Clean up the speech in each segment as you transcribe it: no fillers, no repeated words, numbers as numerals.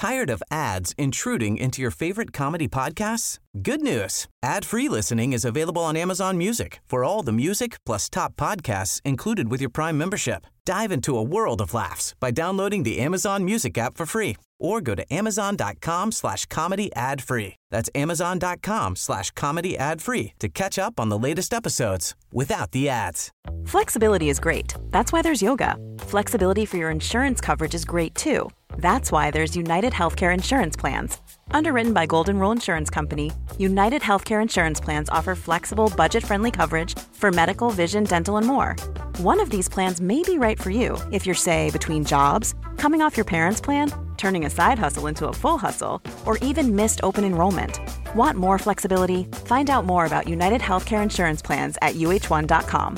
Tired of ads intruding into your favorite comedy podcasts? Good news. Ad-free listening is available on Amazon Music for all the music plus top podcasts included with your Prime membership. Dive into a world of laughs by downloading the Amazon Music app for free or go to amazon.com/comedy ad-free. That's amazon.com/comedy ad-free to catch up on the latest episodes without the ads. Flexibility is great. That's why there's yoga. Flexibility for your insurance coverage is great too. That's why there's United Healthcare Insurance Plans. Underwritten by Golden Rule Insurance Company, United Healthcare Insurance Plans offer flexible, budget-friendly coverage for medical, vision, dental, and more. One of these plans may be right for you if you're, say, between jobs, coming off your parents' plan, turning a side hustle into a full hustle, or even missed open enrollment. Want more flexibility? Find out more about United Healthcare Insurance Plans at uh1.com.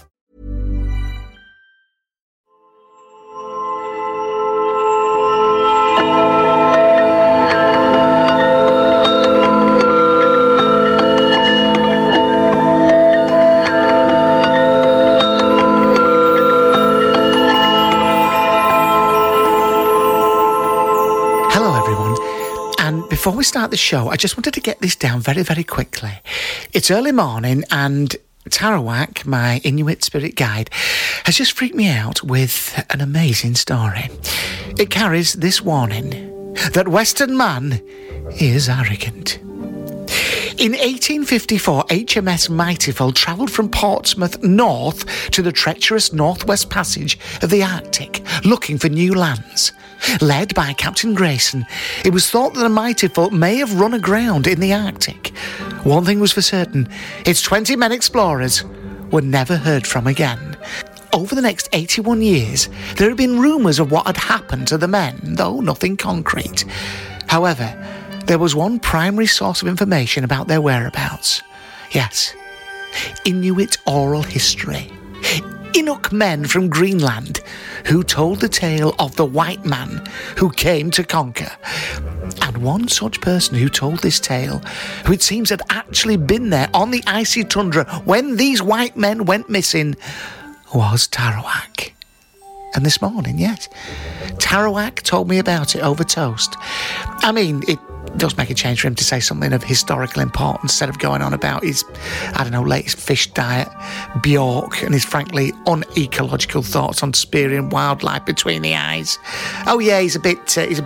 Before we start the show, I just wanted to get this down very, very quickly. It's early morning and Tarawak, my Inuit spirit guide, has just freaked me out with an amazing story. It carries this warning, that Western man is arrogant. In 1854, HMS Mightyful travelled from Portsmouth north to the treacherous Northwest Passage of the Arctic, looking for new lands. Led by Captain Grayson, it was thought that the Mightyful may have run aground in the Arctic. One thing was for certain, its 20 men explorers were never heard from again. Over the next 81 years, there had been rumours of what had happened to the men, though nothing concrete. However, there was one primary source of information about their whereabouts. Yes, Inuit oral history. Inuk men from Greenland who told the tale of the white man who came to conquer. And one such person who told this tale, who it seems had actually been there on the icy tundra when these white men went missing, was Tarawak. And this morning, yes, Tarawak told me about it over toast. I mean, it does make a change for him to say something of historical importance instead of going on about his, latest fish diet, Bjork, and his frankly unecological thoughts on spearing wildlife between the eyes. Oh yeah, he's a bit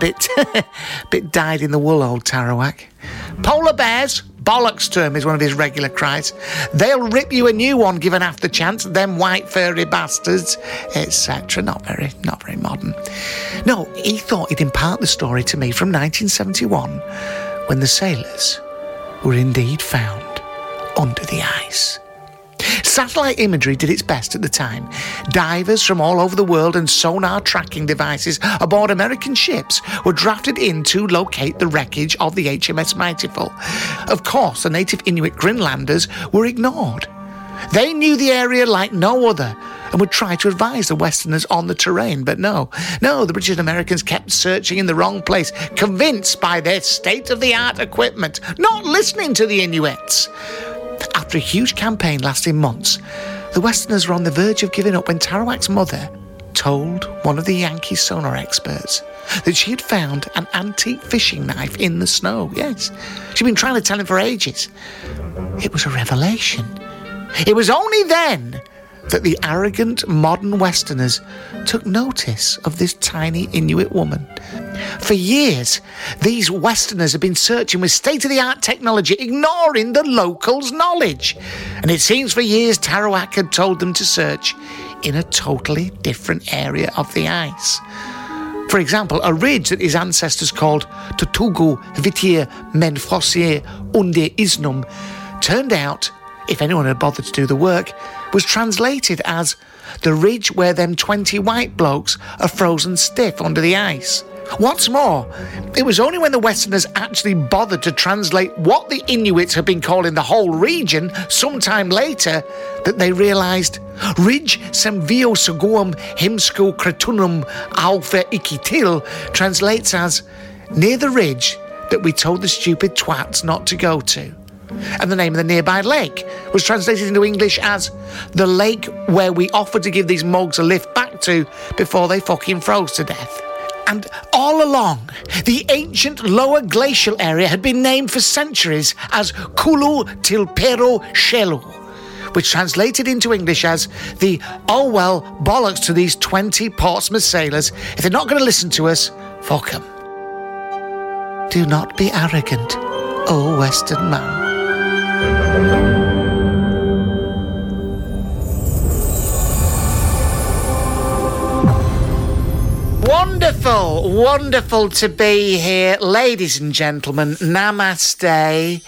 bit dyed in the wool, old Tarawak. Polar bears, bollocks to him, is one of his regular cries. They'll rip you a new one given half the chance, them white furry bastards, etc. Not very modern. No, he thought he'd impart the story to me from 1971, when the sailors were indeed found under the ice. Satellite imagery did its best at the time. Divers from all over the world and sonar tracking devices aboard American ships were drafted in to locate the wreckage of the HMS Mightyful. Of course, the native Inuit Greenlanders were ignored. They knew the area like no other and would try to advise the Westerners on the terrain, but no, the British and Americans kept searching in the wrong place, convinced by their state-of-the-art equipment, not listening to the Inuits. After a huge campaign lasting months, the Westerners were on the verge of giving up when Tarawak's mother told one of the Yankee sonar experts that she had found an antique fishing knife in the snow. Yes, she'd been trying to tell him for ages. It was a revelation. It was only then that the arrogant modern Westerners took notice of this tiny Inuit woman. For years, these Westerners have been searching with state-of-the-art technology, ignoring the locals' knowledge. And it seems for years Tarawak had told them to search in a totally different area of the ice. For example, a ridge that his ancestors called Tutugu Vitir Menfosier Unde Isnum turned out, if anyone had bothered to do the work, was translated as the ridge where them 20 white blokes are frozen stiff under the ice. What's more, it was only when the Westerners actually bothered to translate what the Inuits had been calling the whole region sometime later that they realised Ridge Semvio Suguam Himsku Kretunum Alpha Ikitil translates as near the ridge that we told the stupid twats not to go to. And the name of the nearby lake was translated into English as the lake where we offered to give these mugs a lift back to before they fucking froze to death. And all along, the ancient lower glacial area had been named for centuries as Kulu Tilpero Shelu, which translated into English as the "oh well, bollocks to these 20 Portsmouth sailors. If they're not going to listen to us, fuck 'em." Do not be arrogant, O Western man. Wonderful to be here, ladies and gentlemen. Namaste,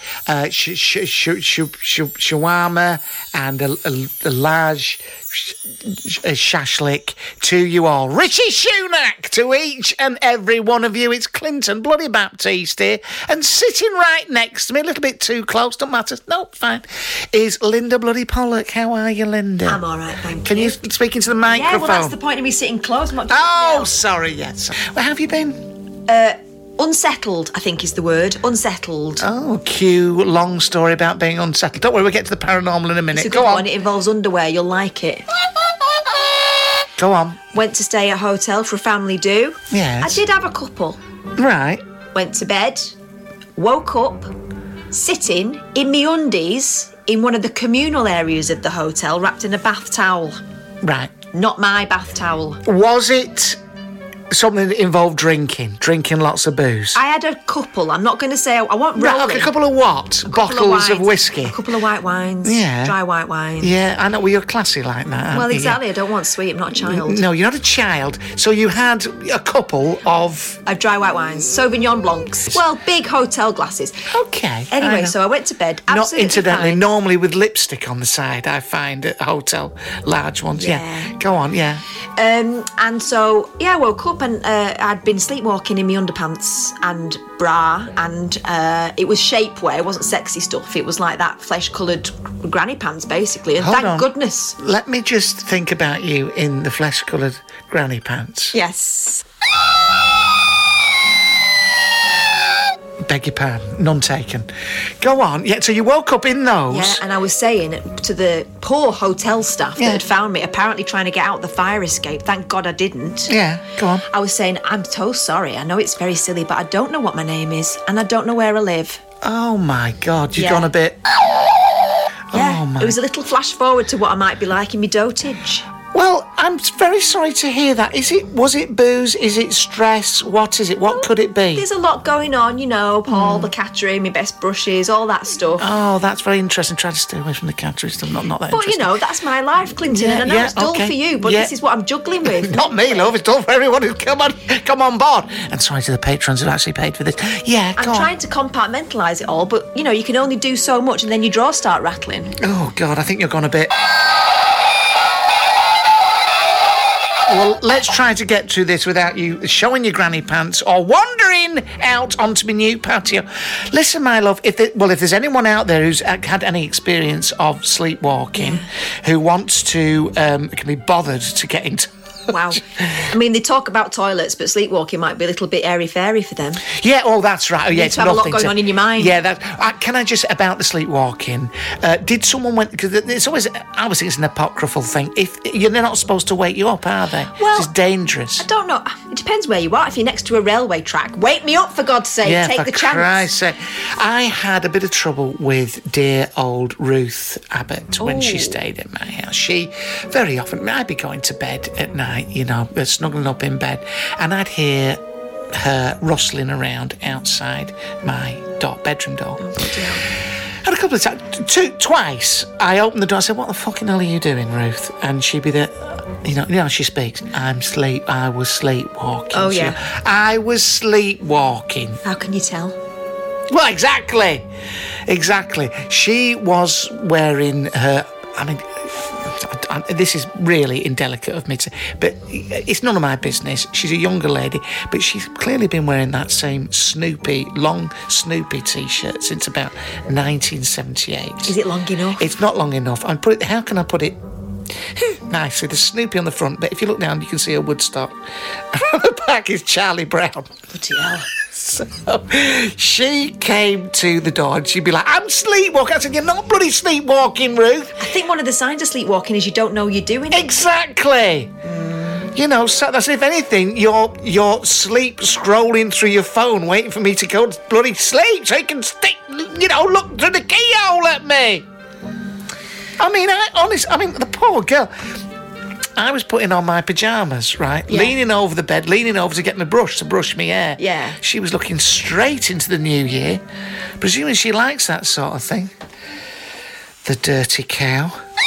shawarma, and a large shashlik to you all. Richie Shunak to each and every one of you. It's Clinton Bloody Baptiste here, and sitting right next to me, a little bit too close, don't matter, no, fine, is Linda Bloody Pollock. How are you, Linda? I'm all right, thank you. Can you speak into the microphone? Yeah, well, that's the point of me sitting close. I'm not doing Oh, now. sorry, yes. Where have you been? Unsettled, I think is the word. Unsettled. Oh, cue long story about being unsettled. Don't worry, we'll get to the paranormal in a minute. It's a good Go on. one. It involves underwear. You'll like it. Go on. Went to stay at a hotel for a family do. Yes. I did have a couple. Right. Went to bed, woke up, sitting in me undies in one of the communal areas of the hotel, wrapped in a bath towel. Right. Not my bath towel. Was it something that involved drinking lots of booze? I had a couple. I'm not going to say I want rolling. Right, okay, a couple of what? Bottles of wines, whiskey? A couple of white wines. Yeah. Dry white wine. Yeah, I know. Well, you're classy like that, aren't Well, you? exactly. I don't want sweet. I'm not a child. No, you're not a child. So you had a couple of... Of dry white wines. Sauvignon Blancs. Well, big hotel glasses. Okay. I Anyway, know. so I went to bed. Not Absolutely incidentally, fine. normally with lipstick on the side, I find at a hotel, large ones. Yeah. Go on, yeah. And so, yeah, I woke up and I'd been sleepwalking in my underpants and bra, and it was shapewear. It wasn't sexy stuff. It was like that flesh-coloured granny pants, basically. And Hold thank on. goodness. Let me just think about you in the flesh-coloured granny pants. Yes. Beg your pardon, none taken. Go on. Yeah, so you woke up in those. Yeah, and I was saying to the poor hotel staff Yeah. that had found me, apparently trying to get out the fire escape. Thank God I didn't. Yeah, go on. I was saying, I'm so sorry. I know it's very silly, but I don't know what my name is, and I don't know where I live. Oh, my God, you've Yeah. gone a bit... Yeah, Oh, my... it was a little flash forward to what I might be like in my dotage. Well, I'm very sorry to hear that. Was it booze? Is it stress? What is it? What could it be? There's a lot going on, you know, Paul, the cattery, my best brushes, all that stuff. Oh, that's very interesting. Try to stay away from the cattery stuff. Not that But, interesting. you know, that's my life, Clinton, Yeah, and I know yeah, it's dull okay. for you, but Yeah. this is what I'm juggling with. Not me, love. It's done for everyone who's come on board. And sorry to the patrons who actually paid for this. Yeah, I'm go on. trying to compartmentalise it all, but, you know, you can only do so much and then your drawers start rattling. Oh, God, I think you're gone a bit... Well, let's try to get through this without you showing your granny pants or wandering out onto my new patio. Listen, my love, if there's anyone out there who's had any experience of sleepwalking, who wants to, can be bothered to get into... Wow. I mean, they talk about toilets, but sleepwalking might be a little bit airy-fairy for them. Yeah, oh, that's right. Oh, yeah, need it's to have a lot nothing going on in your mind. Yeah, can I just, about the sleepwalking, did someone went, because it's always, I always think it's an apocryphal thing, if they're not supposed to wake you up, are they? Well, it's dangerous. I don't know. It depends where you are. If you're next to a railway track, wake me up, for God's sake. Yeah, Take for the chance. Christ's sake. I had a bit of trouble with dear old Ruth Abbott when she stayed at my house. She, very often, I'd be going to bed at night, you know, snuggling up in bed, and I'd hear her rustling around outside my bedroom door. And a couple of times, twice, I opened the door and said, "What the fucking hell are you doing, Ruth?" And she'd be there, you know, she speaks, I was sleepwalking. Oh, yeah. I was sleepwalking. How can you tell? Well, exactly. She was wearing her, I mean, this is really indelicate of me to say, but it's none of my business. She's a younger lady, but she's clearly been wearing that same long Snoopy T-shirt since about 1978. Is it long enough? It's not long enough. How can I put it nicely? There's Snoopy on the front, but if you look down, you can see a Woodstock. On the back is Charlie Brown. Bloody hell. So she came to the door and she'd be like, "I'm sleepwalking." I said, "You're not bloody sleepwalking, Ruth." I think one of the signs of sleepwalking is you don't know you're doing it. Exactly. You know, so that's if anything, you're sleep scrolling through your phone, waiting for me to go to bloody sleep so you can look through the keyhole at me. I mean, the poor girl. I was putting on my pyjamas, right? Yeah. Leaning over the bed, leaning over to get my brush to brush my hair. Yeah. She was looking straight into the new year, presuming she likes that sort of thing. The dirty cow.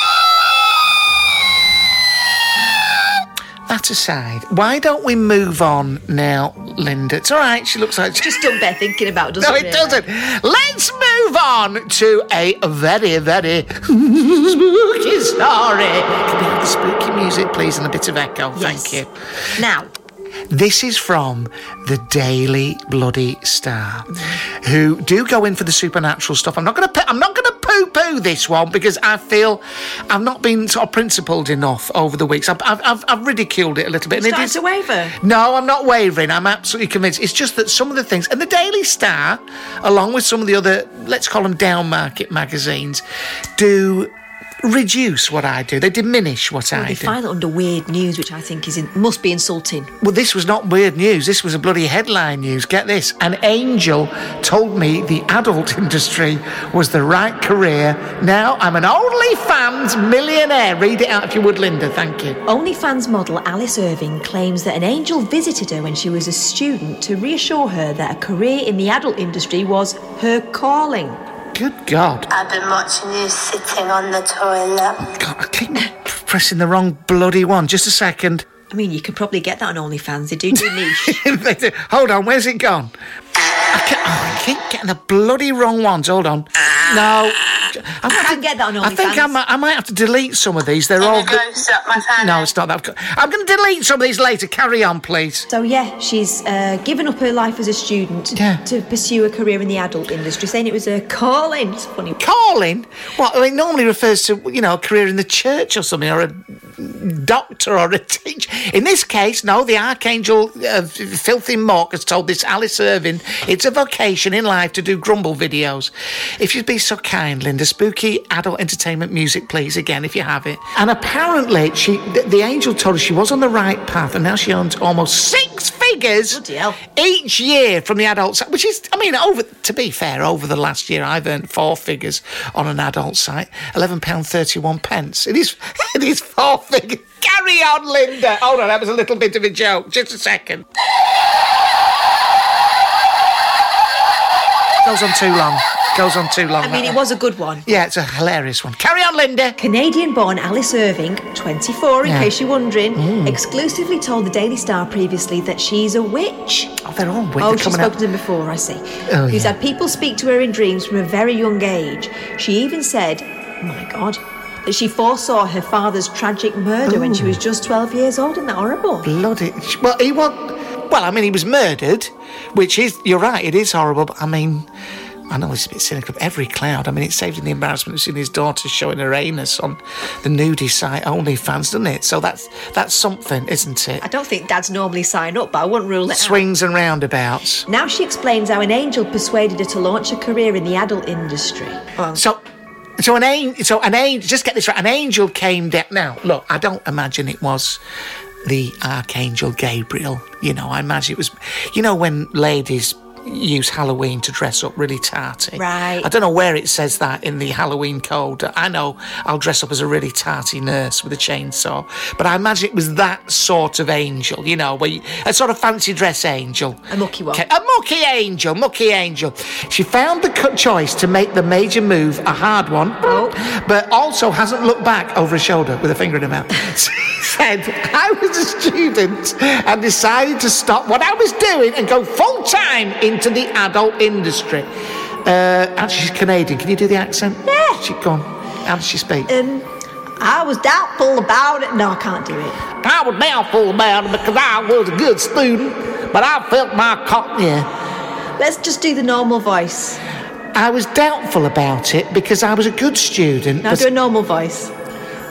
That aside, why don't we move on now, Linda? It's all right, she looks like... Just don't bear thinking about, doesn't it? No, it doesn't. Let's move on to a very, very spooky story. Can we have the spooky music, please, and a bit of echo? Yes. Thank you. Now... This is from the Daily Bloody Star, who do go in for the supernatural stuff. I'm not going to poo-poo this one because I feel I've not been sort of principled enough over the weeks. I've ridiculed it a little bit. You're starting to waver? No, I'm not wavering. I'm absolutely convinced. It's just that some of the things, and the Daily Star, along with some of the other, let's call them down-market magazines, do reduce what I do. They diminish what I do. They file it under weird news, which I think must be insulting. Well, this was not weird news. This was a bloody headline news. Get this. An angel told me the adult industry was the right career. Now I'm an OnlyFans millionaire. Read it out if you would, Linda. Thank you. OnlyFans model Alice Irving claims that an angel visited her when she was a student to reassure her that a career in the adult industry was her calling. Good God. I've been watching you sitting on the toilet. God, I keep pressing the wrong bloody one. Just a second. I mean, you could probably get that on OnlyFans. They do niche. Hold on, where's it gone? I keep getting the bloody wrong ones. Hold on. No. I can't get that on OnlyFans. I think I might have to delete some of these. They're all good. No, it's not that. I'm going to delete some of these later. Carry on, please. So, yeah, she's given up her life as a student to pursue a career in the adult industry, saying it was her calling. It's funny. Calling? Well, it normally refers to, a career in the church or something, or a doctor or a teacher. In this case, no, the archangel Filthy Mock has told this Alice Irving it's a vocation in life to do grumble videos. If you'd be so kind, Linda, spooky adult entertainment music, please, again, if you have it. And apparently, the angel told her she was on the right path, and now she earns almost 6 figures each year from the adult site, which is, to be fair, over the last year, I've earned 4 figures on an adult site, £11.31. It is 4 figures. Carry on, Linda. Hold on, that was a little bit of a joke. Just a second. Goes on too long. It was a good one. Yeah, it's a hilarious one. Carry on, Linda. Canadian-born Alice Irving, 24, in case you're wondering, exclusively told the Daily Star previously that she's a witch. Oh, they're all witches. Oh, she's spoken to them before, I see. Who's had people speak to her in dreams from a very young age. She even said, oh my God, that she foresaw her father's tragic murder when she was just 12 years old. Isn't that horrible? Bloody... Well, he was murdered, which is... You're right, it is horrible, but I know it's a bit cynical. Every cloud. It saved him the embarrassment of seeing his daughter showing her anus on the nudie site OnlyFans, doesn't it? So that's something, isn't it? I don't think dads normally sign up, but I wouldn't rule it out. Swings and roundabouts. Now she explains how an angel persuaded her to launch a career in the adult industry. So an angel, just get this right, an angel came down. Now, look, I don't imagine it was the Archangel Gabriel. I imagine it was, when ladies use Halloween to dress up really tarty. Right. I don't know where it says that in the Halloween code. I know I'll dress up as a really tarty nurse with a chainsaw, but I imagine it was that sort of angel, a sort of fancy dress angel. A mucky one. A mucky angel. She found the choice to make the major move a hard one, but also hasn't looked back over her shoulder with a finger in her mouth. She said, I was a student and decided to stop what I was doing and go full-time into the adult industry. And she's Canadian. Can you do the accent? Yeah. Go on. How does she speak? I was doubtful about it. No, I can't do it. I was doubtful about it because I was a good student, but I felt my Yeah. Let's just do the normal voice. I was doubtful about it because I was a good student. Now do a normal voice.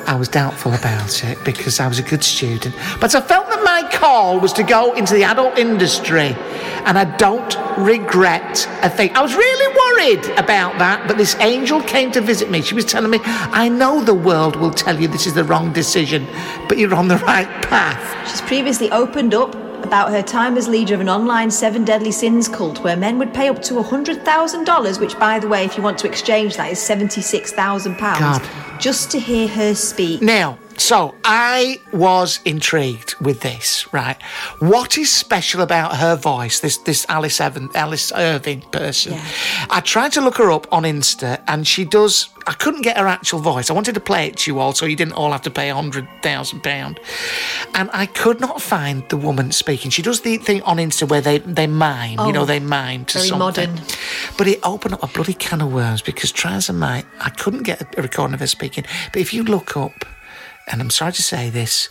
I was doubtful about it because I was a good student. But I felt that my call was to go into the adult industry, and I don't regret a thing. I was really worried about that, but this angel came to visit me. She was telling me, I know the world will tell you this is the wrong decision, but you're on the right path. She's previously opened up about her time as leader of an online 7 Deadly Sins cult where men would pay up to $100,000, which, by the way, if you want to exchange that, is £76,000, just to hear her speak. Now, so I was intrigued with this, right? What is special about her voice, this Alice Irving person? Yeah. I tried to look her up on Insta, and she does... I couldn't get her actual voice. I wanted to play it to you all, so you didn't all have to pay £100,000. And I could not find the woman speaking. She does the thing on Insta where they mime, they mime to very something. modern. But it opened up a bloody can of worms, because try as I might, I couldn't get a recording of her speaking. But if you look up, and I'm sorry to say this,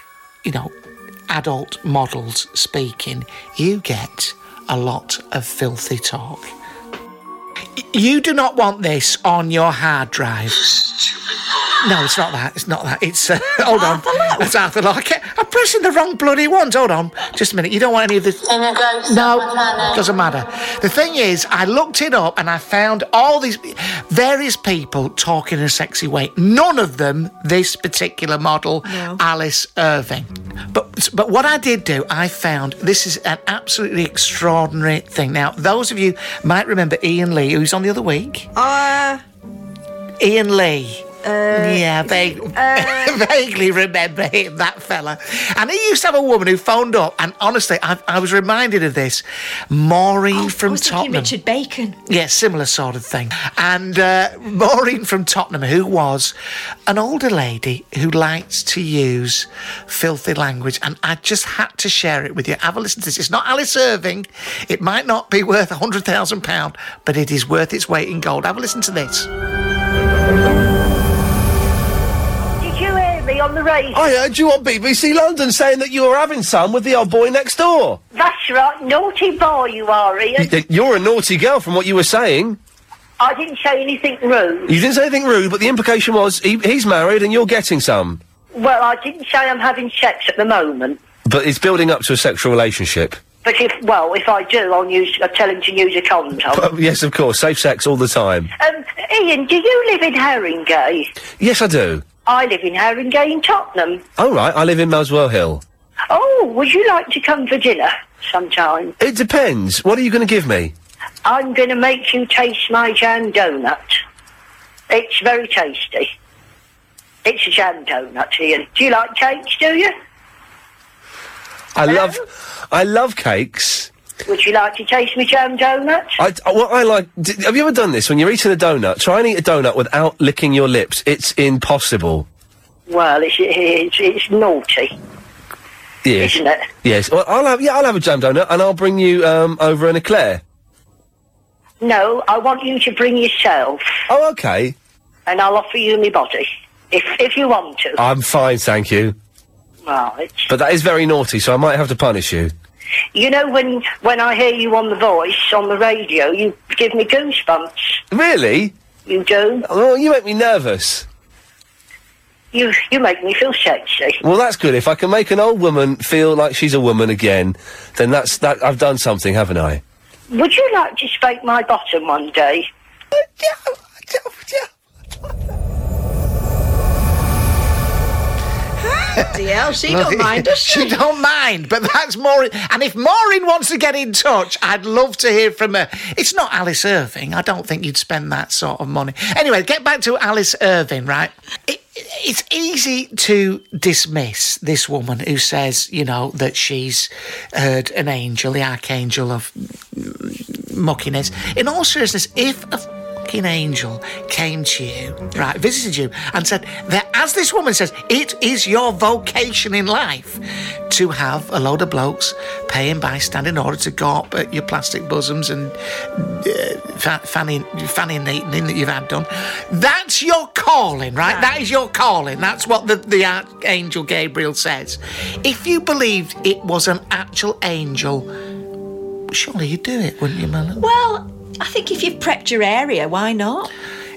adult models speaking, you get a lot of filthy talk. You do not want this on your hard drive. No, it's not that. It's not that. It's... hold on. That's Arthur Lowe. I'm pressing the wrong bloody ones. Hold on. Just a minute. You don't want any of this... No, doesn't matter. The thing is, I looked it up and I found all these various people talking in a sexy way. None of them this particular model, no. Alice Irving. But what I did do, I found this is an absolutely extraordinary thing. Now, those of you might remember Ian Lee, who's on the other week. Ian Lee. Vaguely remember him, that fella. And he used to have a woman who phoned up, and honestly, I was reminded of this. Maureen from Tottenham. Richard Bacon. Yeah, similar sort of thing. And Maureen from Tottenham, who was an older lady who liked to use filthy language, and I just had to share it with you. Have a listen to this. It's not Alice Irving. It might not be worth £100,000, but it is worth its weight in gold. Have a listen to this. On the radio. I heard you on BBC London saying that you were having some with the old boy next door. That's right, naughty boy you are, Ian. You're a naughty girl from what you were saying. I didn't say anything rude. You didn't say anything rude, but the implication was he's married and you're getting some. Well, I didn't say I'm having sex at the moment. But it's building up to a sexual relationship. But if I do, I'll tell him to use a condom. Yes, of course, safe sex all the time. Ian, do you live in Haringey? Yes, I do. I live in Haringey in Tottenham. Oh, right, I live in Muswell Hill. Oh, would you like to come for dinner sometime? It depends. What are you going to give me? I'm going to make you taste my jam donut. It's very tasty. It's a jam donut, Ian. Do you like cakes, do you? I love cakes. Would you like to taste my jam donut? Have you ever done this? When you're eating a donut, try and eat a donut without licking your lips. It's impossible. Well, it's naughty. Yes. Isn't it? Yes. Well, I'll have a jam donut, and I'll bring you over an eclair. No, I want you to bring yourself. Oh, okay. And I'll offer you my body, if you want to. I'm fine, thank you. Right. But that is very naughty, so I might have to punish you. You know, when I hear you on The Voice, on the radio, you give me goosebumps. Really? You do? Oh, you make me nervous. You make me feel sexy. Well, that's good. If I can make an old woman feel like she's a woman again, then that I've done something, haven't I? Would you like to spank my bottom one day? Yeah, she don't mind, does she? She don't mind, but that's Maureen. And if Maureen wants to get in touch, I'd love to hear from her. It's not Alice Irving. I don't think you'd spend that sort of money. Anyway, get back to Alice Irving, right? It's easy to dismiss this woman who says, that she's heard an angel, the archangel of muckiness. In all seriousness, if a fucking angel came to you, right, visited you, and said that, as this woman says, it is your vocation in life to have a load of blokes paying by stand in order to go up at your plastic bosoms and fanny and eating that you've had done. That's your calling, right? That is your calling. That's what the Archangel Gabriel says. If you believed it was an actual angel, surely you'd do it, wouldn't you, Mel? Well, I think if you've prepped your area, why not?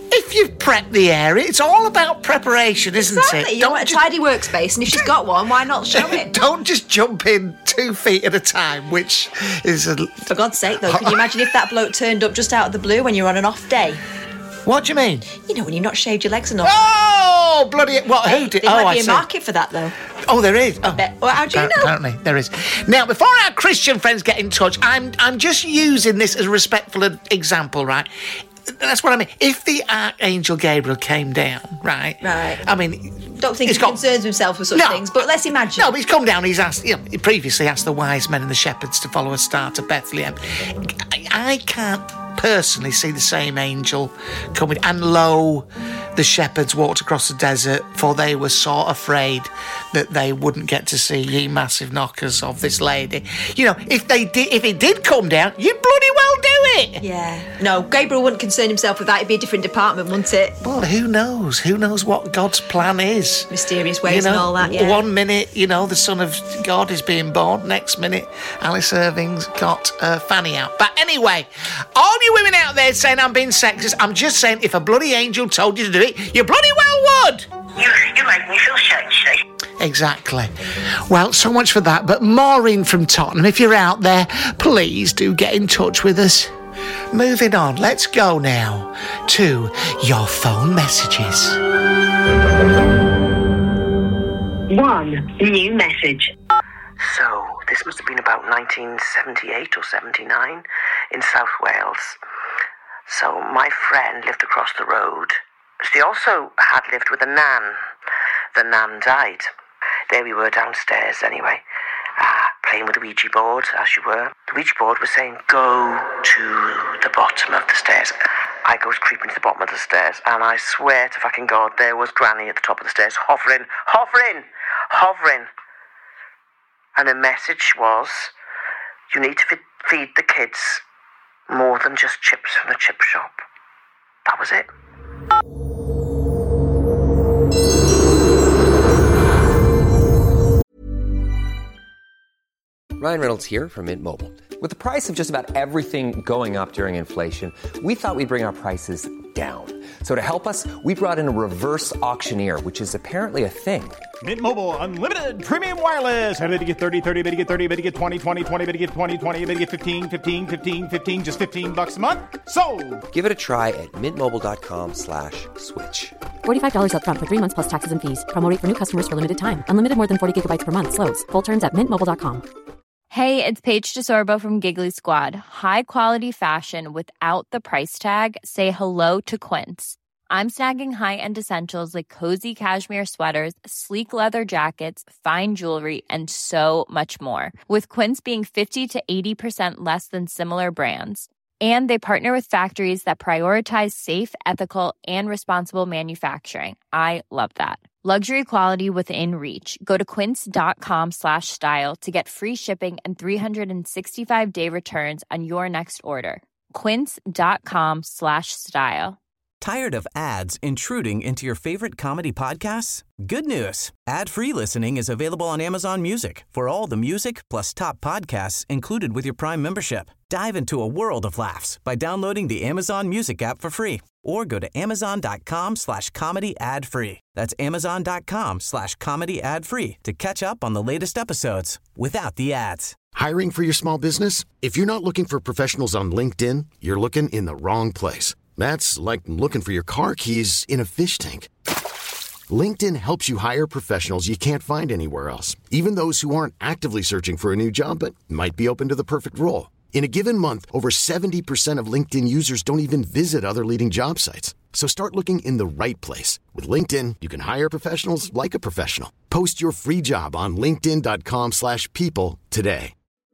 if you've prepped the area, it's all about preparation, isn't Exactly. it? You want a tidy workspace, and if she's got one, why not show it? Don't just jump in 2 feet at a time, which is For God's sake, though, can you imagine if that bloke turned up just out of the blue when you're on an off day? What do you mean? You know, when you've not shaved your legs enough. Oh, bloody... What, who did... There might be I a see. market for that, though. Oh, there is. Oh. Well, how do you know? Apparently, there is. Now, before our Christian friends get in touch, I'm just using this as a respectful example, right? That's what I mean. If the Archangel Gabriel came down, right? I mean... Don't think he concerns himself with such things, but let's imagine. No, but he's come down, he's asked, he previously asked the wise men and the shepherds to follow a star to Bethlehem. I can't personally see the same angel coming. And lo, the shepherds walked across the desert, for they were so afraid that they wouldn't get to see ye massive knockers of this lady. You know, if it did come down, you'd bloody well do it. Yeah. No, Gabriel wouldn't concern himself with that. It'd be a different department, wouldn't it? Well, who knows? Who knows what God's plan is? Mysterious ways and all that, yeah. 1 minute, the Son of God is being born. Next minute, Alice Irving's got Fanny out. But anyway, all you women out there saying I'm being sexist, I'm just saying if a bloody angel told you to do it, you bloody well would. You make me feel sexy. Exactly. Well, so much for that. But Maureen from Tottenham, if you're out there, please do get in touch with us. Moving on, let's go now to your phone messages. 1 new message. So, this must have been about 1978 or 79 in South Wales. So, my friend lived across the road. She also had lived with a nan. The nan died. There we were downstairs anyway, playing with the Ouija board, as you were. The Ouija board was saying, go to the bottom of the stairs. I goes creeping to the bottom of the stairs, and I swear to fucking God, there was Granny at the top of the stairs, hovering. And the message was, you need to feed the kids more than just chips from the chip shop. That was it. Ryan Reynolds here from Mint Mobile. With the price of just about everything going up during inflation, we thought we'd bring our prices down. So to help us, we brought in a reverse auctioneer, which is apparently a thing. Mint Mobile Unlimited Premium Wireless. How to get 30, 30, bit to get 30, bit to get 20, 20, 20, bit to get 20, 20, bit to get 15, 15, 15, 15, just $15 a month? Sold! Give it a try at mintmobile.com/switch. $45 up front for 3 months plus taxes and fees. Promo rate for new customers for limited time. Unlimited more than 40 gigabytes per month. Slows full terms at mintmobile.com. Hey, it's Paige DeSorbo from Giggly Squad. High quality fashion without the price tag. Say hello to Quince. I'm snagging high-end essentials like cozy cashmere sweaters, sleek leather jackets, fine jewelry, and so much more. With Quince being 50 to 80% less than similar brands. And they partner with factories that prioritize safe, ethical, and responsible manufacturing. I love that. Luxury quality within reach. Go to quince.com/style to get free shipping and 365-day returns on your next order. Quince.com/style. Tired of ads intruding into your favorite comedy podcasts? Good news. Ad-free listening is available on Amazon Music for all the music plus top podcasts included with your Prime membership. Dive into a world of laughs by downloading the Amazon Music app for free or go to amazon.com/comedy ad-free. That's amazon.com/comedy ad-free to catch up on the latest episodes without the ads. Hiring for your small business? If you're not looking for professionals on LinkedIn, you're looking in the wrong place. That's like looking for your car keys in a fish tank. LinkedIn helps you hire professionals you can't find anywhere else, even those who aren't actively searching for a new job but might be open to the perfect role. In a given month, over 70% of LinkedIn users don't even visit other leading job sites. So start looking in the right place. With LinkedIn, you can hire professionals like a professional. Post your free job on linkedin.com/people today.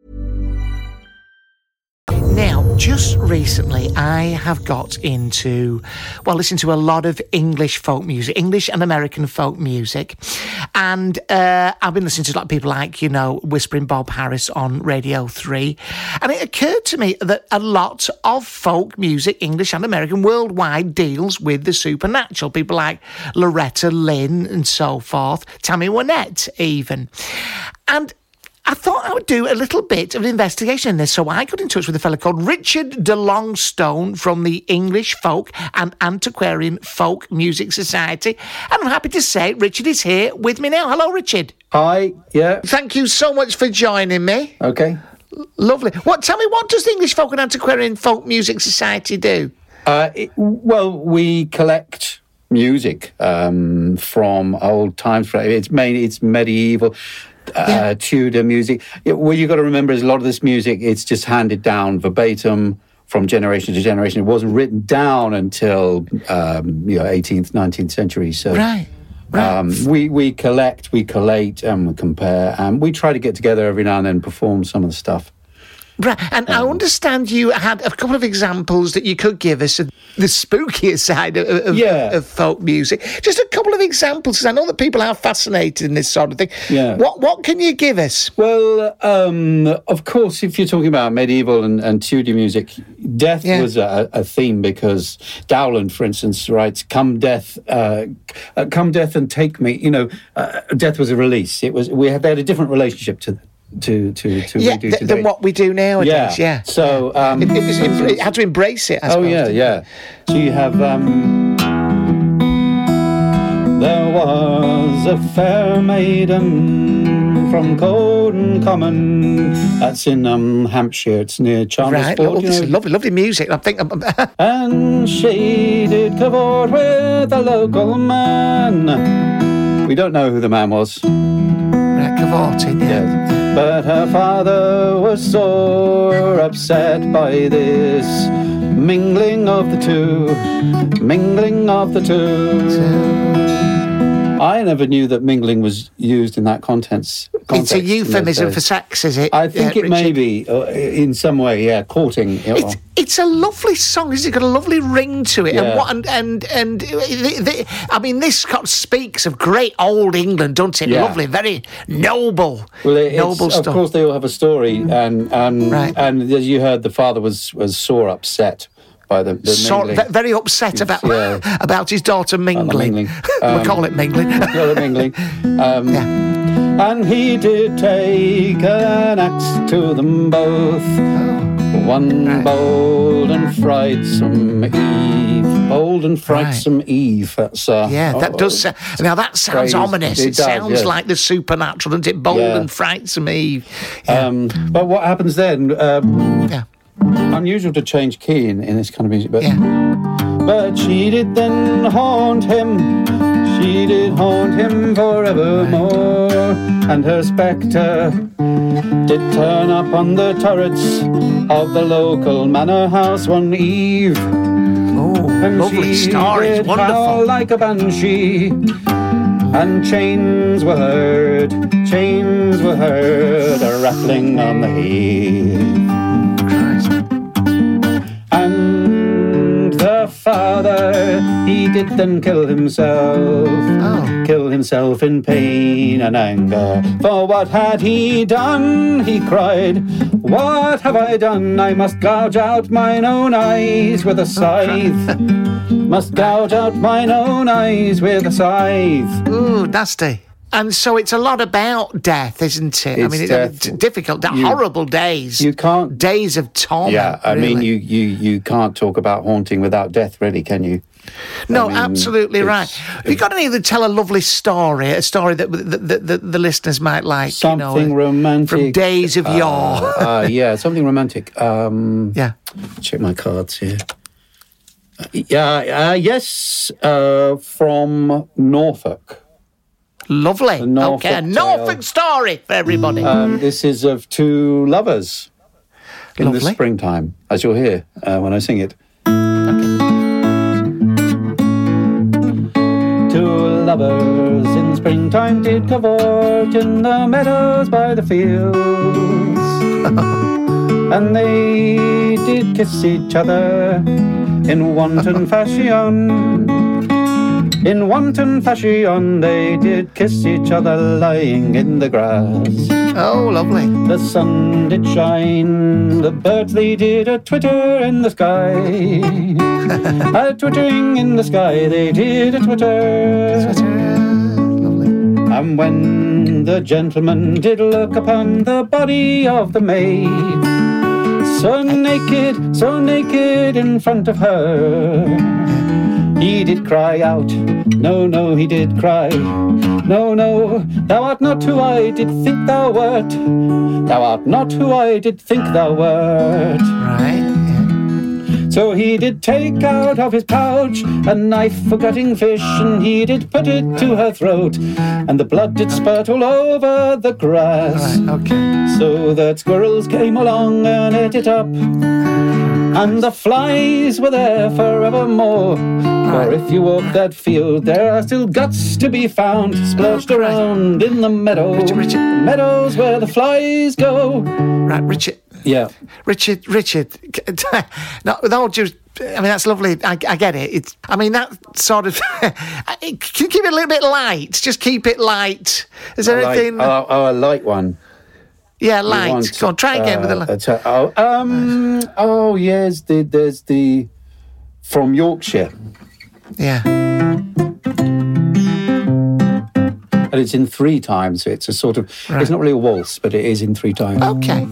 Now, just recently, I have got into, listening to a lot of English folk music, English and American folk music. And I've been listening to people like, Whispering Bob Harris on Radio 3. And it occurred to me that a lot of folk music, English and American, worldwide, deals with the supernatural. People like Loretta Lynn and so forth, Tammy Wynette even. And I thought I would do a little bit of an investigation in this, so I got in touch with a fellow called Richard de Longstone from the English Folk and Antiquarian Folk Music Society. And I'm happy to say Richard is here with me now. Hello, Richard. Hi, yeah. Thank you so much for joining me. Okay. Lovely. Tell me, what does the English Folk and Antiquarian Folk Music Society do? Well, we collect music from old times. It's medieval, Tudor music. What you got to remember is a lot of this music, it's just handed down verbatim from generation to generation. It wasn't written down until 18th, 19th century. So right. We collect, we collate, and we compare, and we try to get together every now and then and perform some of the stuff. Right, and I understand you had a couple of examples that you could give us of the spookier side of folk music. Just a couple of examples, because I know that people are fascinated in this sort of thing. Yeah. What can you give us? Well, of course, if you're talking about medieval and Tudor music, death was a theme, because Dowland, for instance, writes, "Come death and take me." Death was a release. They had a different relationship to we do today than what we do nowadays. Yeah. So it had to embrace it. I suppose, yeah. So you have there was a fair maiden from Cowden Common. That's in Hampshire. It's near Chalmers Ford. This is lovely music. I think. And she did cavort with a local man. We don't know who the man was. Cavorting, yeah. But her father was sore upset by this mingling of the two. I never knew that mingling was used in that context. It's a euphemism for sex, is it? I think it may be, in some way, courting. It's a lovely song, isn't it? It's got a lovely ring to it. Yeah. I mean, this speaks of great old England, doesn't it? Yeah. Lovely, very noble, noble stuff. Of course, they all have a story, and as you heard, the father was sore upset by the mingling. Very upset about his daughter mingling. We call it mingling. And he did take an axe to them both. One bold and frightsome Eve. That's that does. Now that sounds ominous. It sounds like the supernatural, doesn't it? Bold and frightsome Eve. Yeah. But what happens then? Unusual to change key in this kind of music, but she did then haunt him. She did haunt him forevermore, and her spectre did turn up on the turrets of the local manor house one eve. And lovely she story, did it's wonderful. howl like a banshee, and chains were heard a rattling on the heath. And the father, he did then kill himself in pain and anger. For what had he done? He cried, "What have I done? I must gouge out mine own eyes with a scythe. Must gouge out mine own eyes with a scythe." Ooh, nasty. And so it's a lot about death, isn't it? It's difficult, horrible days. You can't... Days of torment. Yeah, I mean, you can't talk about haunting without death, really, can you? No, absolutely right. Have you got any that tell a lovely story, a story that the listeners might like? Something romantic. From days of yore. Something romantic. Check my cards here. Yes, from Norfolk. Lovely. A Norfolk story for everybody. This is of two lovers in the springtime, as you'll hear when I sing it. Two lovers in springtime did cavort in the meadows by the fields. And they did kiss each other in wanton fashion. In wanton fashion, they did kiss each other lying in the grass. Oh, lovely. The sun did shine, the birds they did a twitter in the sky. A twittering in the sky, they did a twitter. Lovely. And when And the gentleman did look upon the body of the maid, so naked in front of her. He did cry out, no, no, he did cry, no, no, thou art not who I did think thou wert. Thou art not who I did think thou wert. Right. So he did take out of his pouch a knife for cutting fish, and he did put it to her throat, and the blood did spurt all over the grass. Right, okay. So that squirrels came along and ate it up, and the flies were there forevermore. For if you walk that field, there are still guts to be found, splashed around in the meadow. Richard. Meadows where the flies go. Right, Richard. Yeah. Richard, no, with all due, I mean, that's lovely. I get it. I mean, that sort of, can you keep it a little bit light? Just keep it light. Is there anything? A light one. Yeah, light. Go on, try again with the light. Yes, there's the From Yorkshire. Yeah. And it's in 3 times, so it's a sort of, right. It's not really a waltz, but it is in 3 times. Okay.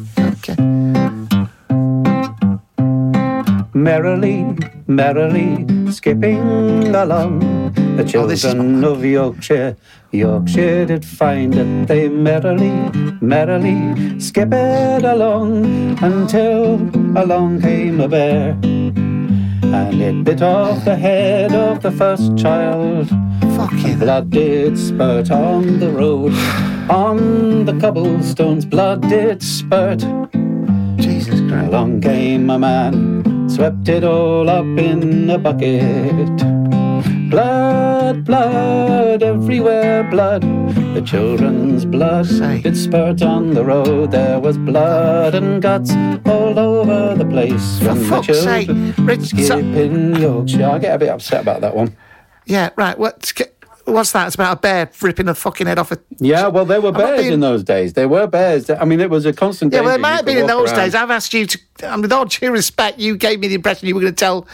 Merrily, merrily, skipping along, the children of Yorkshire did find that they merrily skipped along, until along came a bear, and it bit off the head of the first child. Fucking blood did spurt on the road, on the cobblestones, blood did spurt. Jesus Christ. Along came a man, swept it all up in a bucket. Blood, blood, everywhere blood. The children's blood did spurt on the road. There was blood and guts all over the place. For fuck's sake, skip in Yorkshire. I get a bit upset about that one. Yeah, right. What's that? It's about a bear ripping the fucking head off a... Yeah, well, there were bears in those days. There were bears. I mean, it was a constant danger. Yeah, well, it might have been in those days. I've asked you to... And with all due respect, you gave me the impression you were going to tell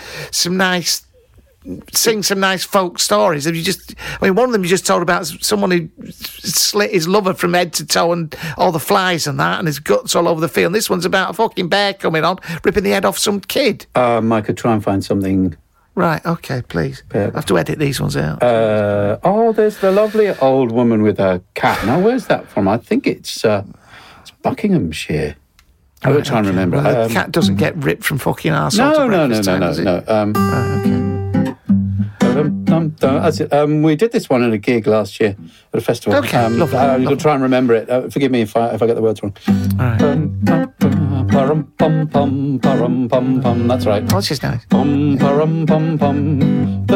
sing some nice folk stories. Have you just... I mean, one of them you just told about someone who slit his lover from head to toe and all the flies and that, and his guts all over the field. And this one's about a fucking bear coming on, ripping the head off some kid. I could try and find something... Right, okay, please. I have to edit these ones out. There's the lovely old woman with her cat. Now, where's that from? I think it's Buckinghamshire. I will try and remember. Well, the cat doesn't get ripped from fucking arsehole to breakfast time, does it? No. We did this one at a gig last year at a festival. Okay, lovely. You'll try and remember it. Forgive me if I get the words wrong. All right. Parum pum pum parum pum pum. That's right. What's his name? Pum parum pum pum. The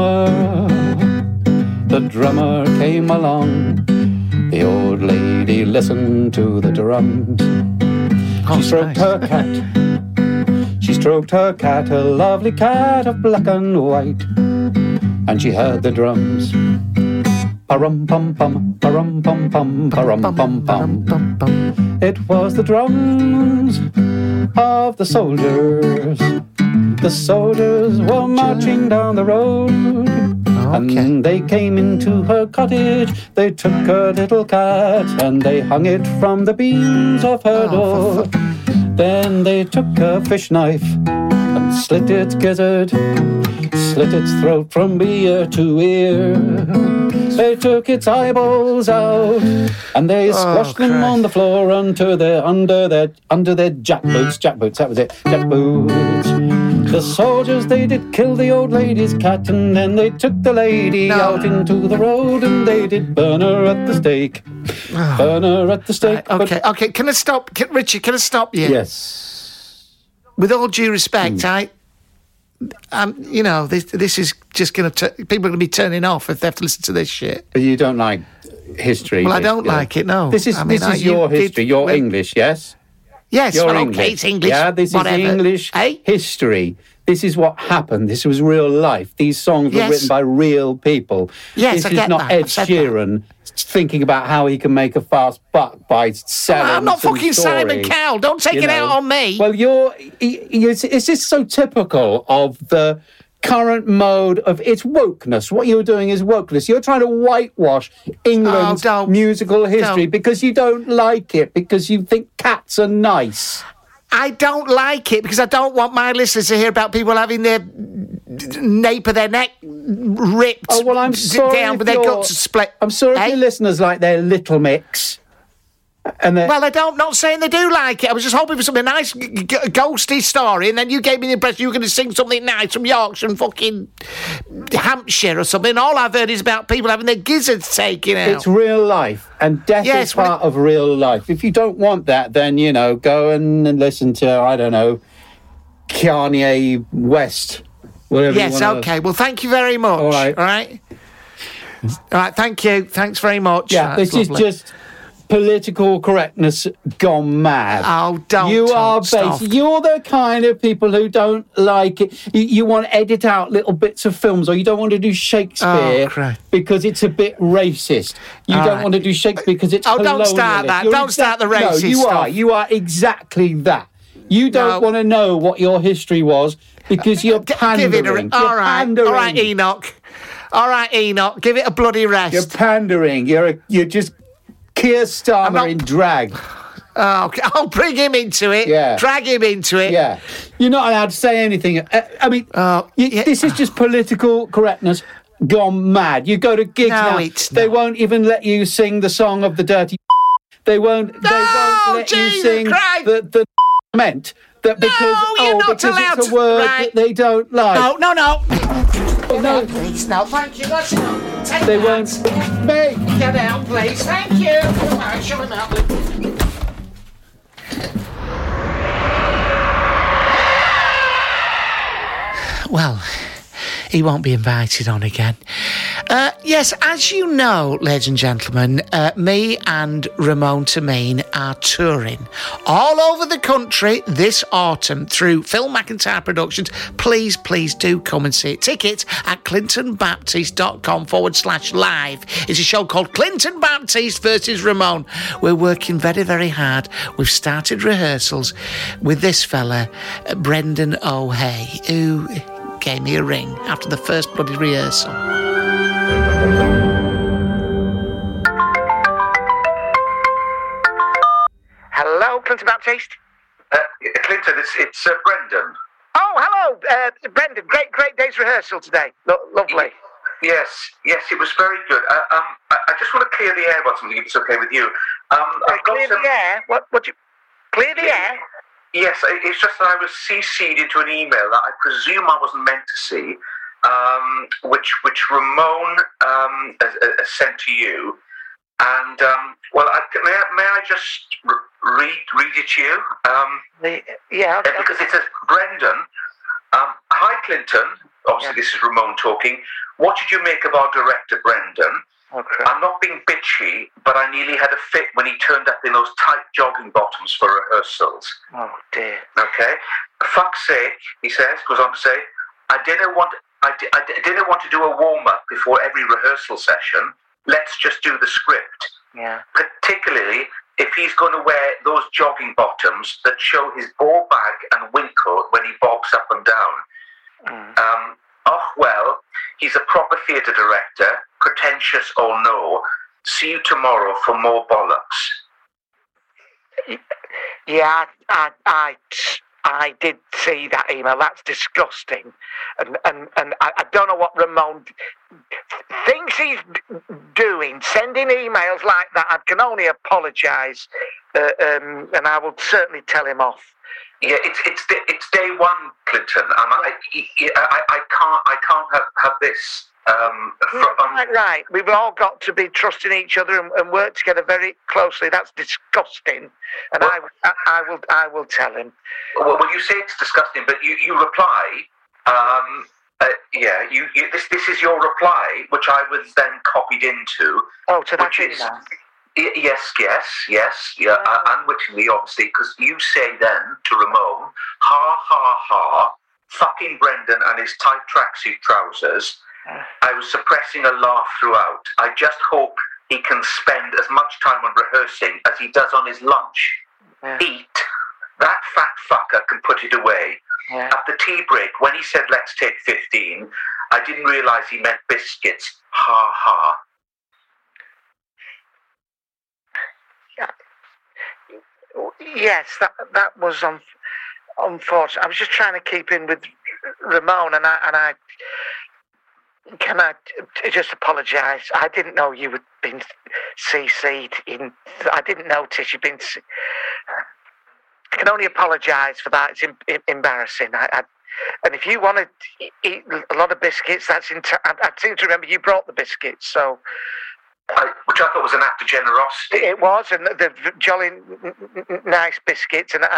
drummer came along. The old lady listened to the drums. She stroked her cat. She stroked her cat, a lovely cat of black and white. And she heard the drums. Parum pum pum, parum pum pum, parum pum pum. It was the drums of the soldiers. The soldiers were marching down the road. And they came into her cottage. They took her little cat and they hung it from the beams of her door. Then they took a fish knife and slit its gizzard, slit its throat from ear to ear. They took its eyeballs out and they squashed them on the floor under their jackboots. Jackboots, that was it. Jackboots. The soldiers, they did kill the old lady's cat, and then they took the lady out into the road and they did burn her at the stake. Burn her at the stake. Right, okay. Can I stop? Richard, can I stop you? Yes. With all due respect, this is just going to... people are going to be turning off if they have to listen to this shit. But you don't like history? Well, I don't like it, no. This is your history. You're English, yes? Yes, You're English. Okay, it's English. Yeah, this is English history. This is what happened. This was real life. These songs were written by real people. Yes, this is not Ed Sheeran thinking about how he can make a fast buck by selling. I'm not fucking stories. Simon Cowell. Don't take it out on me. Well, it's just so typical of the current mode of it's wokeness. What you're doing is wokeness. You're trying to whitewash England's musical history because you don't like it, because you think cats are nice. I don't like it because I don't want my listeners to hear about people having their nape of their neck ripped I'm sorry down with their guts split. I'm sorry if your listeners like their Little Mix. Well, not saying they do like it. I was just hoping for something nice, ghosty story, and then you gave me the impression you were going to sing something nice from Yorkshire and fucking Hampshire or something. All I've heard is about people having their gizzards taken out. It's real life, and death is part of real life. If you don't want that, then, go and listen to, I don't know, Kanye West, whatever you want. Yes, okay. Well, thank you very much. All right, thank you. Thanks very much. Yeah, this is just political correctness gone mad. Oh, don't. You're the kind of people who don't like it. You want to edit out little bits of films, or you don't want to do Shakespeare because it's a bit racist. You don't want to do Shakespeare because it's colonialist. Don't start that. Don't start the racist stuff. You are exactly that. You don't want to know what your history was because you're pandering. All right, Enoch. All right, Enoch. Give it a bloody rest. You're pandering. You're just Keir Starmer in drag. Oh, okay. I'll bring him into it. Yeah. Drag him into it. Yeah. You're not allowed to say anything. This is just political correctness gone mad. You go to gigs now. They won't even let you sing the song of the dirty. They won't let you sing the meant that because it's a word that they don't like. No. No, please, no, thank you. That's enough. They won't. Mate, get out, please. Thank you. Come on, show him out. Well, he won't be invited on again. Yes, as you know, ladies and gentlemen, me and Ramon Tamine are touring all over the country this autumn through Phil McIntyre Productions. Please do come and see it. Tickets at clintonbaptiste.com/live. It's a show called Clinton Baptiste versus Ramon. We're working very, very hard. We've started rehearsals with this fella, Brendan O'Hay, who gave me a ring after the first bloody rehearsal. Hello, Clinton Baptiste? Clinton, it's Brendan. Oh, hello, Brendan. Great day's rehearsal today. Lovely. Yes, it was very good. I just want to clear the air about something, if it's okay with you. Clear the air? What you... Clear the air? Yes, it's just that I was CC'd into an email that I presume I wasn't meant to see, which Ramon has sent to you. And, may I just read it to you? Because it says, Brendan, hi Clinton, obviously this is Ramon talking. What did you make of our director, Brendan? Okay. I'm not being bitchy, but I nearly had a fit when he turned up in those tight jogging bottoms for rehearsals. Oh dear. Okay. For fuck's sake, he says, goes on to say, I didn't want to do a warm-up before every rehearsal session. Let's just do the script. Yeah. Particularly if he's going to wear those jogging bottoms that show his ball bag and winkle when he bobs up and down. Well, he's a proper theatre director, pretentious or no. See you tomorrow for more bollocks. Yeah, I did see that email. That's disgusting. And I don't know what Ramon thinks he's doing, sending emails like that. I can only apologise, and I will certainly tell him off. Yeah, it's day one, Clinton, and I can't have this. Right. We've all got to be trusting each other and work together very closely. That's disgusting, and I will tell him. Well, you say it's disgusting, but you reply. This is your reply, which I was then copied into. Oh, to that email. Yes, unwittingly, obviously, because you say then to Ramon, ha, ha, ha, fucking Brendan and his tight tracksuit trousers. I was suppressing a laugh throughout. I just hope he can spend as much time on rehearsing as he does on his lunch. Eat. That fat fucker can put it away. At the tea break, when he said, let's take 15, I didn't realise he meant biscuits. Ha ha. Yes, that was unfortunate. I was just trying to keep in with Ramon, and I can I just apologise. I didn't know you had been CC'd in. I didn't notice you'd been. I can only apologise for that. It's embarrassing. And if you want to eat a lot of biscuits, that's. I seem to remember you brought the biscuits, so. Which I thought was an act of generosity. It was, and the jolly nice biscuits. And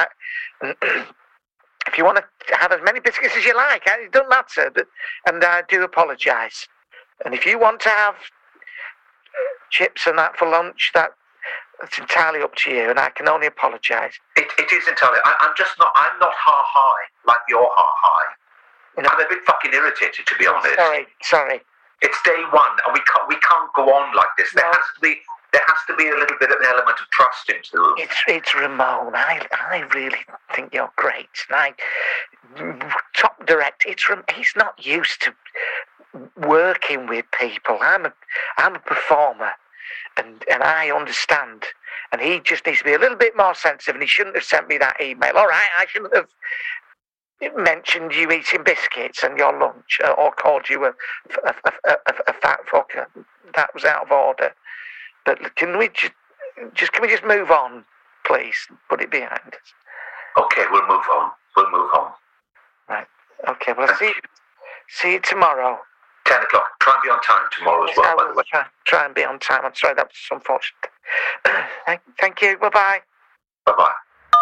if you want to have as many biscuits as you like, it doesn't matter. And I do apologise. And if you want to have chips and that for lunch, that's entirely up to you. And I can only apologise. It is entirely. I'm not ha high like you're ha high. I'm a bit fucking irritated, to be honest. Sorry. It's day one, and we can't go on like this. There has to be a little bit of an element of trust into the room. It's Ramon. I really think you're great. Top direct. He's not used to working with people. I'm a performer, and I understand. And he just needs to be a little bit more sensitive. And he shouldn't have sent me that email. All right, I shouldn't have mentioned you eating biscuits and your lunch, or called you a fat fucker. That was out of order. But can we just move on, please? Put it behind us. Okay, we'll move on. Right. Okay. Well, see you tomorrow. 10 o'clock. Try and be on time tomorrow as well. By the way. Try and be on time. I'm sorry, that was unfortunate. Thank you. Bye bye. Bye bye.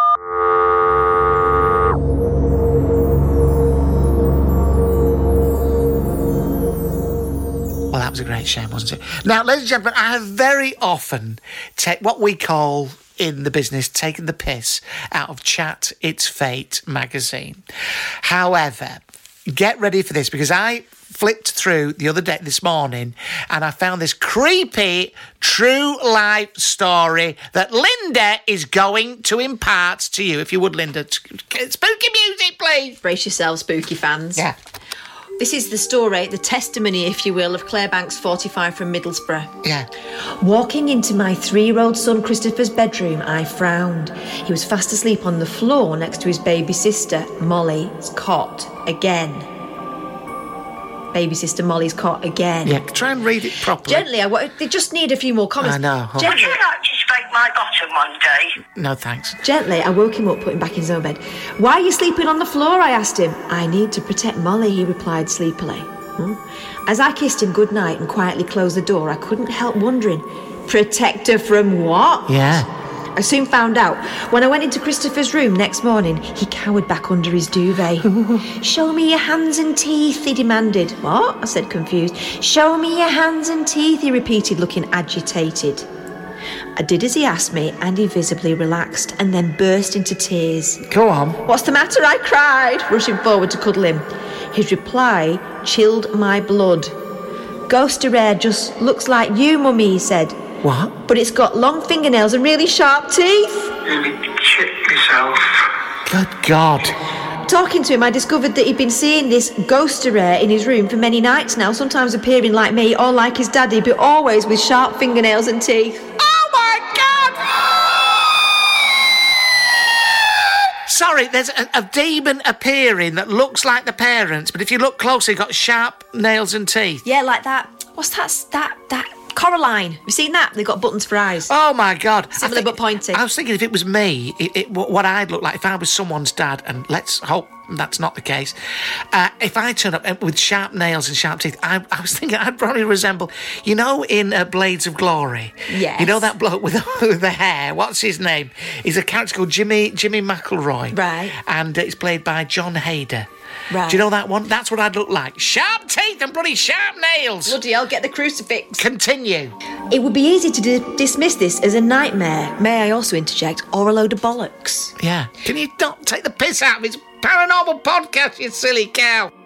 Well, that was a great shame, wasn't it? Now, ladies and gentlemen, I have very often take what we call in the business taken the piss out of Chat It's Fate magazine. However, get ready for this, because I flipped through the other day, this morning, and I found this creepy true life story that Linda is going to impart to you. If you would, Linda. Spooky music, please. Brace yourselves, spooky fans. Yeah. This is the story, the testimony, if you will, of Claire Banks, 45, from Middlesbrough. Yeah. Walking into my 3-year-old son Christopher's bedroom, I frowned. He was fast asleep on the floor next to his baby sister, Molly's cot, again. Baby sister Molly's cot again. Yeah, try and read it properly. Gently, they just need a few more comments. I know. Would you like to scrape my bottom one day? No, thanks. Gently, I woke him up, put him back in his own bed. Why are you sleeping on the floor? I asked him. I need to protect Molly, he replied sleepily. As I kissed him goodnight and quietly closed the door, I couldn't help wondering, protect her from what? Yeah. I soon found out. When I went into Christopher's room next morning, he cowered back under his duvet. Show me your hands and teeth, he demanded. What? I said, confused. Show me your hands and teeth, he repeated, looking agitated. I did as he asked me, and he visibly relaxed and then burst into tears. Go on. What's the matter? I cried, rushing forward to cuddle him. His reply chilled my blood. Ghoster hair just looks like you, Mummy, he said. What? But it's got long fingernails and really sharp teeth. Maybe check yourself. Good God. Talking to him, I discovered that he'd been seeing this ghoster hair in his room for many nights now, sometimes appearing like me or like his daddy, but always with sharp fingernails and teeth. Oh my God! Sorry, there's a demon appearing that looks like the parents, but if you look closer, got sharp nails and teeth. Yeah, like that. What's that Coraline. Have you seen that? They've got buttons for eyes. Oh my God. Similar but pointy. I was thinking if it was me, what I'd look like if I was someone's dad, and let's hope that's not the case. If I turn up with sharp nails and sharp teeth, I was thinking I'd probably resemble, you know, in Blades of Glory. Yes. You know that bloke with the hair? What's his name? He's a character called Jimmy McElroy. Right. And it's played by John Hader. Right. Do you know that one? That's what I'd look like. Sharp teeth and bloody sharp nails. Bloody hell, get the crucifix. Continue. It would be easy to dismiss this as a nightmare. May I also interject, or a load of bollocks? Yeah. Can you not take the piss out of his paranormal podcast, you silly cow?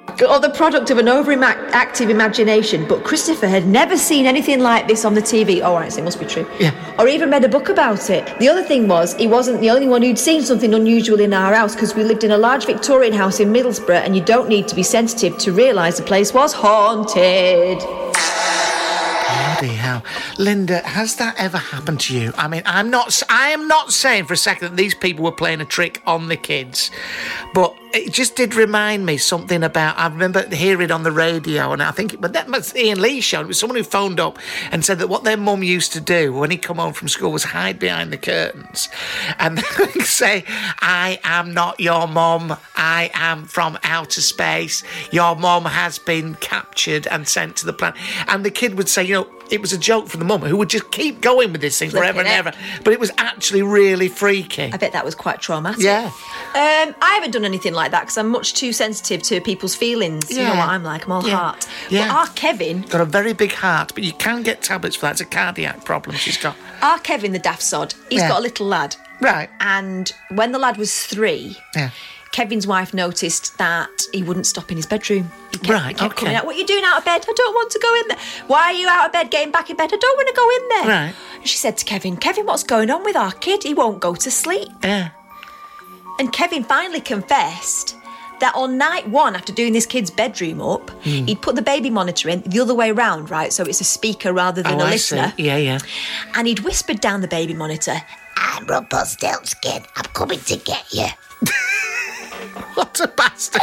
Or the product of an overactive imagination, but Christopher had never seen anything like this on the TV. Oh, right, so it must be true. Yeah. Or even read a book about it. The other thing was, he wasn't the only one who'd seen something unusual in our house, because we lived in a large Victorian house in Middlesbrough, and you don't need to be sensitive to realise the place was haunted. Bloody hell. Linda, has that ever happened to you? I mean, I am not saying for a second that these people were playing a trick on the kids, but it just did remind me something about, I remember hearing on the radio, and I think, but that was Ian Lee's show. It was someone who phoned up and said that what their mum used to do when he'd come home from school was hide behind the curtains and say, I am not your mum, I am from outer space, your mum has been captured and sent to the planet. And the kid would say, you know, it was a joke from the mum, who would just keep going with this thing forever and ever. But it was actually really freaky. I bet that was quite traumatic. Yeah. I haven't done anything like that because I'm much too sensitive to people's feelings. Yeah. You know what I'm like, I'm all heart. Yeah. But our Kevin... Got a very big heart, but you can get tablets for that. It's a cardiac problem she's got. Our Kevin, the daft sod, he's got a little lad. Right. And when the lad was 3... Yeah. Kevin's wife noticed that he wouldn't stop in his bedroom. He kept coming out. What are you doing out of bed? I don't want to go in there. Why are you out of bed getting back in bed? I don't want to go in there. Right. And she said to Kevin, what's going on with our kid? He won't go to sleep. Yeah. And Kevin finally confessed that on night 1, after doing this kid's bedroom up, he'd put the baby monitor in the other way round, right? So it's a speaker rather than a listener. See. Yeah. And he'd whispered down the baby monitor, I'm Rumpelstiltskin, I'm coming to get you. What a bastard.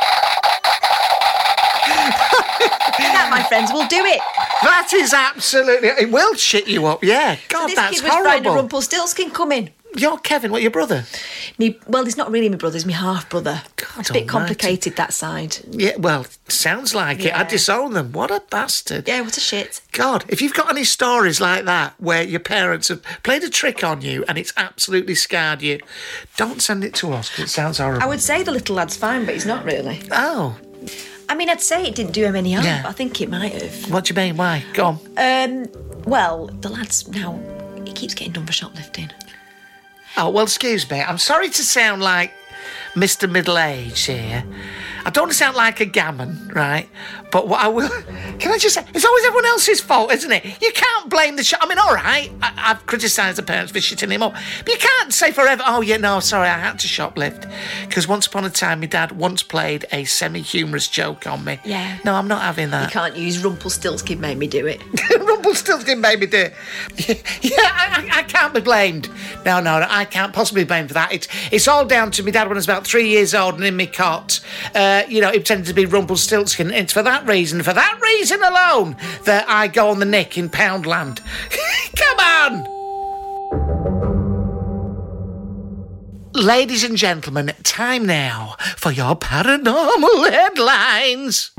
That, my friends, will do it. That is absolutely... It will shit you up, yeah. God, so that's this kid was horrible. frightened of Rumpelstiltskin coming. You're Kevin, what, your brother? Well, he's not really my brother, he's my half-brother. God, it's a bit complicated, that side. Yeah, well, sounds like it. I disown them. What a bastard. Yeah, what a shit. God, if you've got any stories like that where your parents have played a trick on you and it's absolutely scarred you, don't send it to us because it sounds horrible. I would say the little lad's fine, but he's not really. Oh. I mean, I'd say it didn't do him any harm, but I think it might have. What do you mean? Why? Go on. Well, the lad's now... He keeps getting done for shoplifting. Oh, well, excuse me. I'm sorry to sound like Mr. Middle-Age here. I don't want to sound like a gammon, right? But what I will... Can I just say, it's always everyone else's fault, isn't it? You can't blame the... I mean, all right, I've criticised the parents for shitting him up. But you can't say forever, oh, yeah, no, sorry, I had to shoplift. Because once upon a time, my dad once played a semi-humorous joke on me. Yeah. No, I'm not having that. You can't use Rumpelstiltskin made me do it. Rumpelstiltskin made me do it. Yeah, I can't be blamed. No, I can't possibly be blamed for that. It's all down to my dad when I was about 3 years old and in my cot. He pretended to be Rumpelstiltskin. It's for that reason alone, that I go on the nick in Poundland. Come on! Ladies and gentlemen, time now for your paranormal headlines.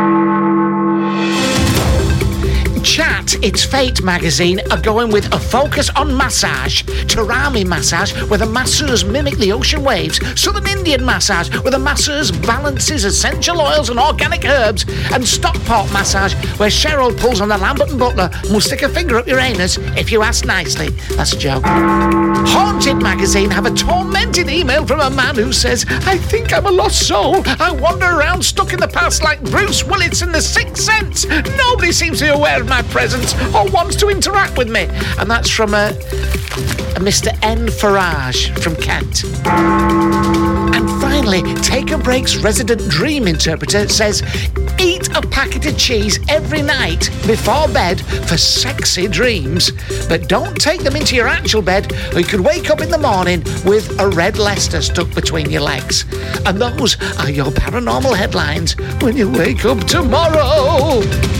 Chat, It's Fate magazine are going with a focus on massage. Tarami massage, where the masseurs mimic the ocean waves. Southern Indian massage, where the masseurs balances essential oils and organic herbs. And Stockport massage, where Cheryl pulls on the Lambert and Butler and will stick a finger up your anus if you ask nicely. That's a joke. Haunted magazine have a tormented email from a man who says, I think I'm a lost soul. I wander around stuck in the past like Bruce Willis in The Sixth Sense. Nobody seems to be aware of my presence or wants to interact with me. And that's from a Mr. N. Farage from Kent. And finally, Take a Break's resident dream interpreter says, eat a packet of cheese every night before bed for sexy dreams. But don't take them into your actual bed or you could wake up in the morning with a red Leicester stuck between your legs. And those are your paranormal headlines when you wake up tomorrow.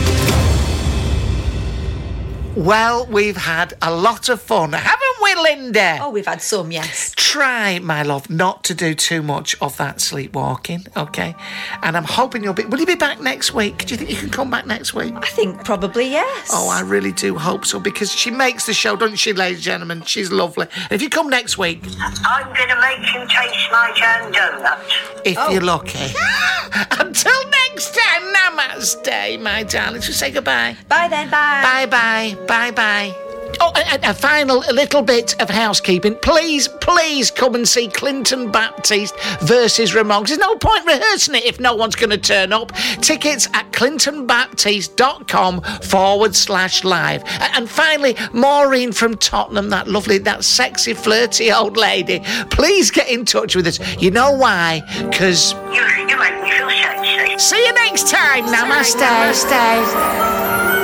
Well, we've had a lot of fun, haven't we, Linda? Oh, we've had some, yes. Try, my love, not to do too much of that sleepwalking, OK? And I'm hoping you'll be... Will you be back next week? Do you think you can come back next week? I think probably, yes. Oh, I really do hope so, because she makes the show, doesn't she, ladies and gentlemen? She's lovely. And if you come next week... I'm going to make you taste my jam donut. If you're lucky. Until next time, namaste, my darling. So say goodbye. Bye then, bye. Bye-bye. Bye-bye. Oh, a final little bit of housekeeping. Please come and see Clinton Baptiste versus Ramones. There's no point rehearsing it if no one's going to turn up. Tickets at clintonbaptiste.com/live. And finally, Maureen from Tottenham, that sexy, flirty old lady. Please get in touch with us. You know why? Because You make me feel sexy. see you next time. Namaste.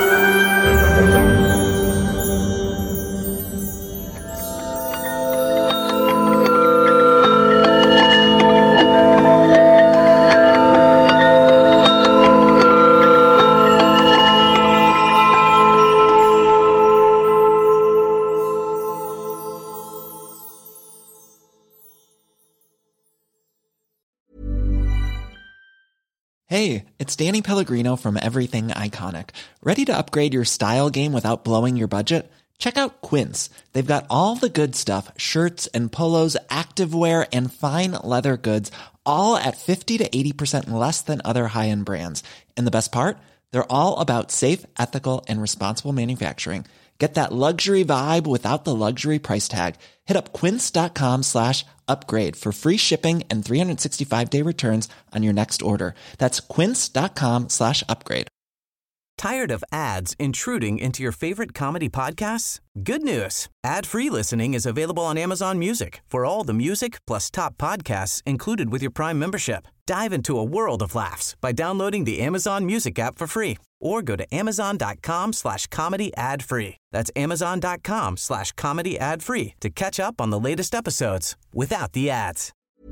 Hey, it's Danny Pellegrino from Everything Iconic. Ready to upgrade your style game without blowing your budget? Check out Quince. They've got all the good stuff, shirts and polos, activewear, and fine leather goods, all at 50 to 80% less than other high-end brands. And the best part? They're all about safe, ethical, and responsible manufacturing. Get that luxury vibe without the luxury price tag. Hit up quince.com/upgrade for free shipping and 365-day returns on your next order. That's quince.com/upgrade. Tired of ads intruding into your favorite comedy podcasts? Good news. Ad-free listening is available on Amazon Music for all the music plus top podcasts included with your Prime membership. Dive into a world of laughs by downloading the Amazon Music app for free or go to amazon.com/comedy ad-free. That's amazon.com/comedy ad-free to catch up on the latest episodes without the ads.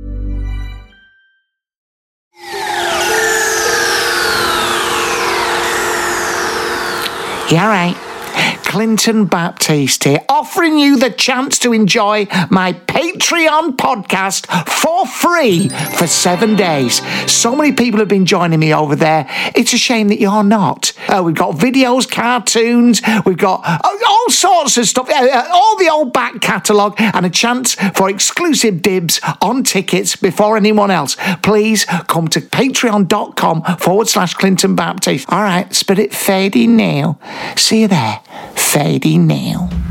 Yeah, right. Clinton Baptiste here, offering you the chance to enjoy my Patreon podcast for free for 7 days. So many people have been joining me over there. It's a shame that you're not. We've got videos, cartoons, we've got all sorts of stuff, all the old back catalogue, and a chance for exclusive dibs on tickets before anyone else. Please come to patreon.com/Clinton Baptiste. All right, spirit fading now. See you there. Fading now.